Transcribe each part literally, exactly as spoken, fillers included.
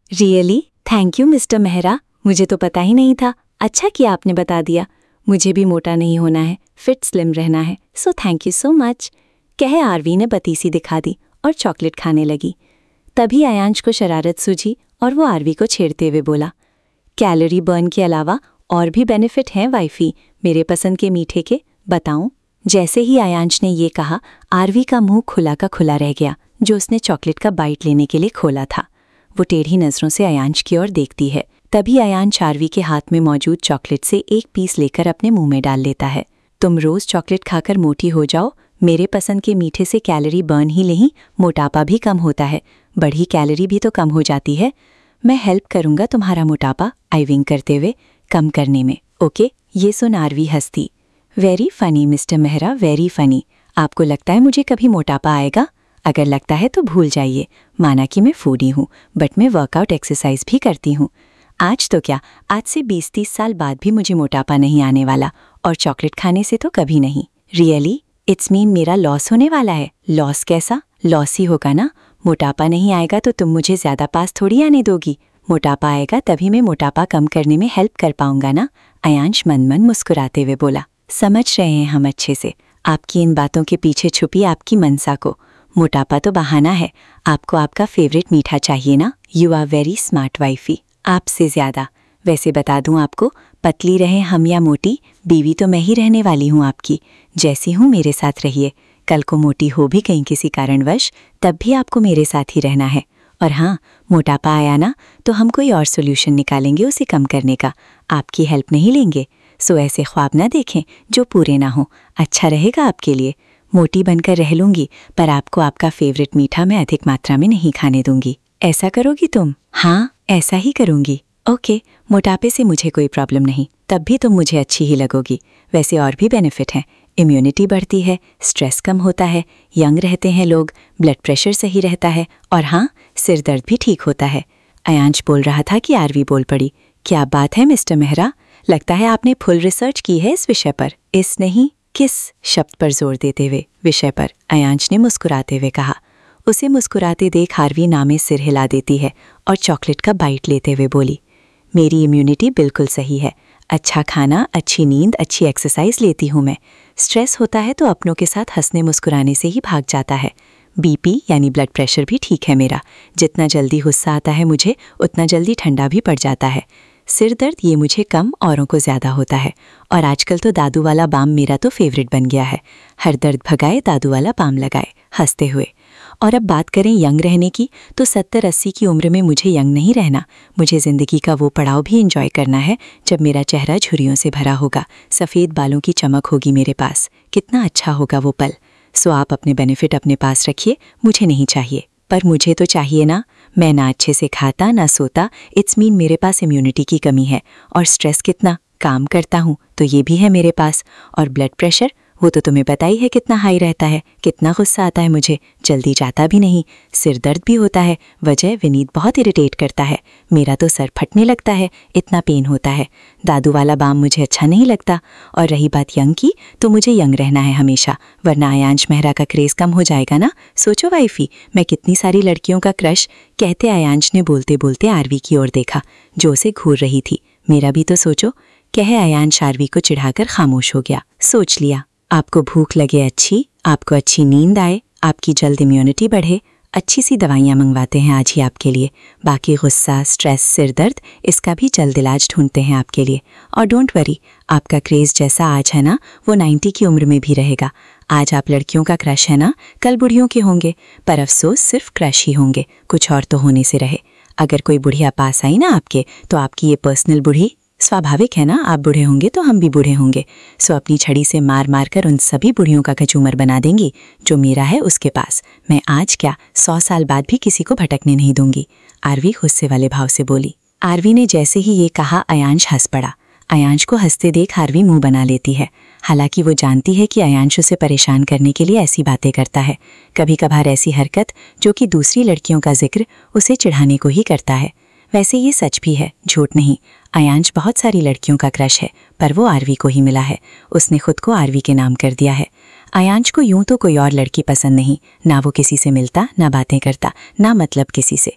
Really? Thank you mister Mehra, मुझे तो पता ही नहीं था। अच्छा किया आपने बता दिया। मुझे भी मोटा नहीं होना है, फिट स्लिम रहना है, so thank you so much. कहे आरवी ने पतीसी दिखा दी और चॉकलेट खाने लगी। तभी अयांश को शरारत सूझी और वो आरवी को छेड़ते हुए बोला, कैलोरी बर्न के अलावा और भी बेनिफिट हैं वाइफी मेरे पसंद के मीठे के, बताऊं? जैसे ही अयांश ने ये कहा, आरवी का मुंह खुला का खुला रह गया जो उसने चॉकलेट का बाइट लेने के लिए खोला था। वो टेढ़ी नजरों से अयांश की ओर देखती है। तभी अयांश आरवी के हाथ में मौजूद चॉकलेट से एक पीस लेकर अपने मुंह में डाल लेता है। तुम रोज चॉकलेट खाकर मोटी हो जाओ, मेरे पसंद के मीठे से कैलोरी बर्न ही नहीं, मोटापा भी कम होता है, बढ़ी कैलोरी भी तो कम हो जाती है। मैं हेल्प करूंगा तुम्हारा मोटापा आइविंग करते हुए कम करने में, ओके? ये सुन आरवी हंसती। Very funny mister Mehra, very funny. आपको लगता है मुझे कभी मोटापा आएगा? अगर लगता है तो भूल जाइए। माना कि मैं फूडी हूँ, बट मैं वर्कआउट एक्सरसाइज भी करती हूँ। आज तो क्या, आज से बीस तीस साल बाद भी मुझे मोटापा नहीं आने वाला, और चॉकलेट खाने से तो कभी नहीं। रियली? इट्स मीन मेरा लॉस होने वाला है? लॉस कैसा? लॉस ही होगा ना। मोटापा नहीं आएगा तो तुम मुझे ज्यादा पास थोड़ी आने दोगी। मोटापा आएगा तभी मैं मोटापा कम करने में हेल्प कर पाऊंगा ना। अयांश मन मन मुस्कुराते हुए बोला। समझ रहे हैं हम अच्छे से आपकी इन बातों के पीछे छुपी आपकी मनसा को। मोटापा तो बहाना है, आपको आपका फेवरेट मीठा चाहिए ना। You are very smart wifey, आपसे ज्यादा। वैसे बता दूं आपको, पतली रहे हम या मोटी, बीवी तो मैं ही रहने वाली हूँ आपकी। जैसी हूँ मेरे साथ रहिए, कल को मोटी हो भी गई किसी कारणवश तब भी आपको मेरे साथ ही रहना है। और हाँ, मोटापा आया ना तो हम कोई और सोल्यूशन निकालेंगे उसे कम करने का, आपकी हेल्प नहीं लेंगे। सो ऐसे ख्वाब ना देखें जो पूरे ना हो। अच्छा रहेगा आपके लिए। मोटी बनकर रह लूंगी, पर आपको आपका फेवरेट मीठा मैं अधिक मात्रा में नहीं खाने दूंगी। ऐसा करोगी तुम? हाँ, ऐसा ही करूंगी। ओके, मोटापे से मुझे कोई प्रॉब्लम नहीं, तब भी तुम मुझे अच्छी ही लगोगी। वैसे और भी बेनिफिट हैं, इम्यूनिटी बढ़ती है, स्ट्रेस कम होता है, यंग रहते हैं लोग, ब्लड प्रेशर सही रहता है, और हाँ, सिर दर्द भी ठीक होता है। अयांश बोल रहा था कि आरवी बोल पड़ी। क्या बात है मिस्टर मेहरा, लगता है आपने फुल रिसर्च की है इस विषय पर। इस नहीं, किस शब्द पर जोर देते हुए? विषय पर, अयांश ने मुस्कुराते हुए कहा। उसे मुस्कुराते देख आरवी नामे सिर हिला देती है और चॉकलेट का बाइट लेते हुए बोली, मेरी इम्यूनिटी बिल्कुल सही है। अच्छा खाना, अच्छी नींद, अच्छी एक्सरसाइज लेती हूँ मैं। स्ट्रेस होता है तो अपनों के साथ हंसने मुस्कुराने से ही भाग जाता है। बीपी यानी ब्लड प्रेशर भी ठीक है मेरा। जितना जल्दी गुस्सा आता है मुझे, उतना जल्दी ठंडा भी पड़ जाता है। सिर दर्द ये मुझे कम, औरों को ज़्यादा होता है। और आजकल तो दादू वाला बाम मेरा तो फेवरेट बन गया है। हर दर्द भगाए दादू वाला बाम लगाए, हंसते हुए। और अब बात करें यंग रहने की, तो सत्तर अस्सी की उम्र में मुझे यंग नहीं रहना। मुझे ज़िंदगी का वो पड़ाव भी एंजॉय करना है जब मेरा चेहरा झुर्रियों से भरा होगा, सफ़ेद बालों की चमक होगी मेरे पास। कितना अच्छा होगा वो पल। सो आप अपने बेनिफिट अपने पास रखिए, मुझे नहीं चाहिए। पर मुझे तो चाहिए ना। मैं ना अच्छे से खाता ना सोता, इट्स मीन मेरे पास इम्यूनिटी की कमी है। और स्ट्रेस कितना, काम करता हूँ तो ये भी है मेरे पास। और ब्लड प्रेशर, वो तो तुम्हें पता ही है कितना हाई रहता है। कितना गुस्सा आता है मुझे, जल्दी जाता भी नहीं। सिर दर्द भी होता है, वजह विनीत बहुत इरिटेट करता है। मेरा तो सर फटने लगता है, इतना पेन होता है। दादू वाला बाम मुझे अच्छा नहीं लगता। और रही बात यंग की, तो मुझे यंग रहना है हमेशा, वरना अयांश मेहरा का क्रेज़ कम हो जाएगा ना। सोचो वाइफी, मैं कितनी सारी लड़कियों का क्रश। कहते अयांश ने बोलते बोलते आरवी की ओर देखा जो उसे घूर रही थी। मेरा भी तो सोचो। कहे अयांश आरवी को चिढ़ाकर खामोश हो गया। सोच लिया, आपको भूख लगे अच्छी, आपको अच्छी नींद आए, आपकी जल्द इम्यूनिटी बढ़े, अच्छी सी दवाइयाँ मंगवाते हैं आज ही आपके लिए। बाकी गुस्सा, स्ट्रेस, सिर दर्द, इसका भी जल्द इलाज ढूंढते हैं आपके लिए। और डोंट वरी, आपका क्रेज़ जैसा आज है ना, वो नाइन्टी की उम्र में भी रहेगा। आज आप लड़कियों का क्रश है ना, कल बुढ़ियों के होंगे। पर अफसोस सिर्फ क्रश ही होंगे, कुछ और तो होने से रहे। अगर कोई बुढ़िया पास आई ना आपके, तो आपकी ये पर्सनल बुढ़ी, स्वाभाविक है ना, आप बूढ़े होंगे तो हम भी बूढ़े होंगे। सो अपनी छड़ी से मार मार कर उन सभी बुढ़ियों का कचूमर बना देंगी जो मेरा है उसके पास। मैं आज क्या, सौ साल बाद भी किसी को भटकने नहीं दूंगी। आरवी गुस्से वाले भाव से बोली। आरवी ने जैसे ही ये कहा, अयांश हंस पड़ा। अयांश को हंसते देख आरवी मुंह बना लेती है। हालांकि वो जानती है कि अयांश उसे परेशान करने के लिए ऐसी बातें करता है। कभी कभार ऐसी हरकत जो कि दूसरी लड़कियों का जिक्र उसे चिढ़ाने को ही करता है। वैसे ये सच भी है, झूठ नहीं। अयांश बहुत सारी लड़कियों का क्रश है, पर वो आरवी को ही मिला है। उसने खुद को आरवी के नाम कर दिया है। अयांश को यूं तो कोई और लड़की पसंद नहीं, ना वो किसी से मिलता, ना बातें करता, ना मतलब किसी से।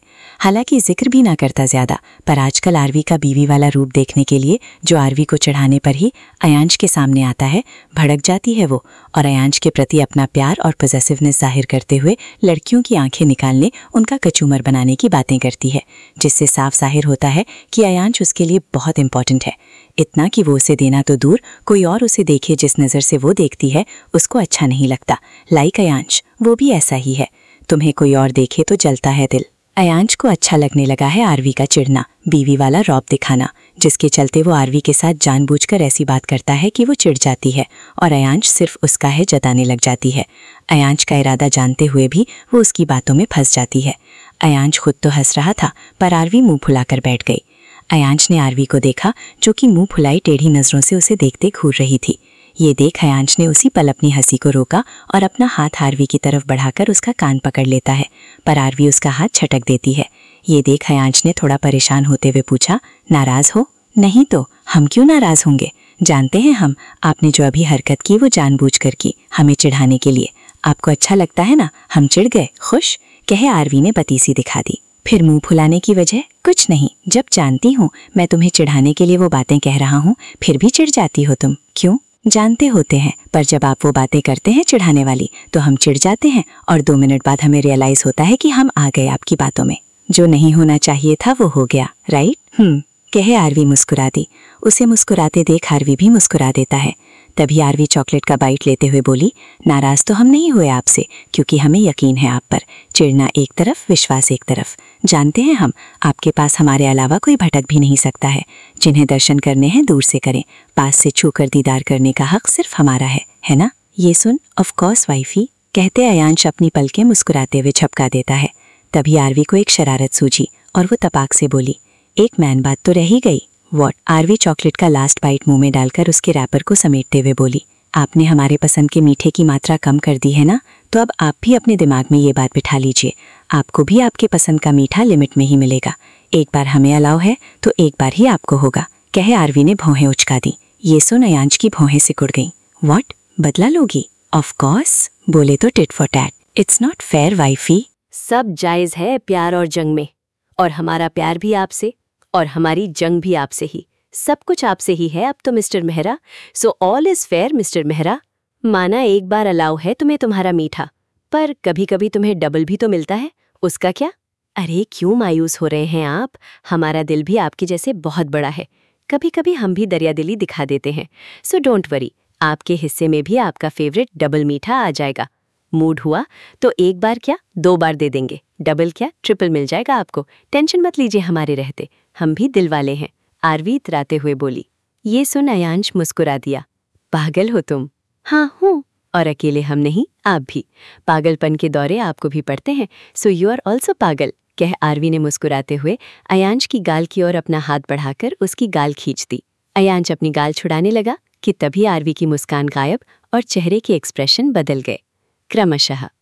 हालांकि जिक्र भी ना करता ज्यादा, पर आजकल आरवी का बीवी वाला रूप देखने के लिए जो आरवी को चढ़ाने पर ही अयांश के सामने आता है, भड़क जाती है वो, और अयांश के प्रति अपना प्यार और पॉसेसिवनेस जाहिर करते हुए लड़कियों की आंखें निकालने, उनका कचूमर बनाने की बातें करती है, जिससे साफ जाहिर होता है कि अयांश उसके लिए बहुत इंपॉर्टेंट है। इतना कि वो उसे देना तो दूर, कोई और उसे देखे जिस नज़र से वो देखती है उसको अच्छा नहीं लगता। लाइक अयांश, वो भी ऐसा ही है, तुम्हें कोई और देखे तो जलता है दिल। अयांश को अच्छा लगने लगा है आरवी का चिढ़ना, बीवी वाला रौब दिखाना, जिसके चलते वो आरवी के साथ जानबूझकर ऐसी बात करता है कि वो चिढ़ जाती है और अयांश सिर्फ उसका है जताने लग जाती है। अयांश का इरादा जानते हुए भी वो उसकी बातों में फंस जाती है। अयांश खुद तो हंस रहा था, पर आरवी मुंह फुलाकर बैठ गई। अयांश ने आरवी को देखा, जो कि मुंह फुलाई टेढ़ी नजरों से उसे देखते घूर रही थी। ये देख अयांश ने उसी पल अपनी हंसी को रोका और अपना हाथ आरवी की तरफ बढ़ाकर उसका कान पकड़ लेता है, पर आरवी उसका हाथ छटक देती है। ये देख अयांश ने थोड़ा परेशान होते हुए पूछा, नाराज हो? नहीं तो हम क्यों नाराज होंगे? जानते हैं हम, आपने जो अभी हरकत की वो जानबूझकर की, हमें चिढ़ाने के लिए। आपको अच्छा लगता है ना? हम चिढ़ गए, खुश? कहे आरवी ने पतीसी दिखा दी। फिर मुंह फुलाने की वजह? कुछ नहीं, जब जानती हूँ मैं तुम्हें चिढ़ाने के लिए वो बातें कह रहा हूँ, फिर भी चिढ़ जाती हो तुम, क्यों? जानते होते हैं, पर जब आप वो बातें करते हैं चिढ़ाने वाली, तो हम चिढ़ जाते हैं और दो मिनट बाद हमें रियलाइज होता है कि हम आ गए आपकी बातों में। जो नहीं होना चाहिए था वो हो गया, राइट? हम्म कहे आरवी मुस्कुरा दी। उसे मुस्कुराते देख आरवी भी मुस्कुरा देता है। तभी आरवी चॉकलेट का बाइट लेते हुए बोली, नाराज तो हम नहीं हुए आपसे, क्योंकि हमें यकीन है आप पर। चिढ़ना एक तरफ, विश्वास एक तरफ। जानते हैं हम, आपके पास हमारे अलावा कोई भटक भी नहीं सकता है। जिन्हें दर्शन करने हैं दूर से करें, पास से छूकर दीदार करने का हक सिर्फ हमारा है, है ना? ये सुन, ऑफ कोर्स वाइफी, कहते अयांश अपनी पलकें मुस्कुराते हुए झपका देता है। तभी आरवी को एक शरारत सूझी और वो तपाक से बोली, एक मैन बात तो रह ही गई। व्हाट? आरवी चॉकलेट का लास्ट बाइट मुंह में डालकर उसके रैपर को समेटते हुए बोली, आपने हमारे पसंद के मीठे की मात्रा कम कर दी है ना, तो अब आप भी अपने दिमाग में ये बात बिठा लीजिए, आपको भी आपके पसंद का मीठा लिमिट में ही मिलेगा। एक बार हमें अलाउ है तो एक बार ही आपको होगा, कहे आरवी ने भौहें उचका दी। ये सुन अयांश की भौहें सिकुड़ गईं। व्हाट? बदला लोगी? ऑफ कोर्स, बोले तो tit for tat. It's not fair wifey. सब जायज है प्यार और जंग में, और हमारा प्यार भी आपसे और हमारी जंग भी आपसे ही। सब कुछ आपसे ही है अब तो mister Mehra, so all is fair mister Mehra. माना एक बार अलाउ है तुम्हें तुम्हारा मीठा, पर कभी कभी तुम्हें डबल भी तो मिलता है, उसका क्या? अरे क्यों मायूस हो रहे हैं आप? हमारा दिल भी आपके जैसे बहुत बड़ा है, कभी कभी हम भी दरियादिली दिखा देते हैं। सो डोंट वरी, आपके हिस्से में भी आपका फेवरेट डबल मीठा आ जाएगा। मूड हुआ तो एक बार क्या दो बार दे देंगे, डबल क्या ट्रिपल मिल जाएगा आपको। टेंशन मत लीजिए हमारे रहते, हम भी दिल वाले हैं, आरवी इतराते हुए बोली। ये सुन अयांश मुस्कुरा दिया। पागल हो तुम? हाँ हूँ, और अकेले हम नहीं, आप भी। पागलपन के दौरे आपको भी पड़ते हैं, सो यू आर ऑल्सो पागल, कह आरवी ने मुस्कुराते हुए अयांश की गाल की ओर अपना हाथ बढ़ाकर उसकी गाल खींच दी। अयांश अपनी गाल छुड़ाने लगा कि तभी आरवी की मुस्कान गायब और चेहरे के एक्सप्रेशन बदल गए क्रमशः।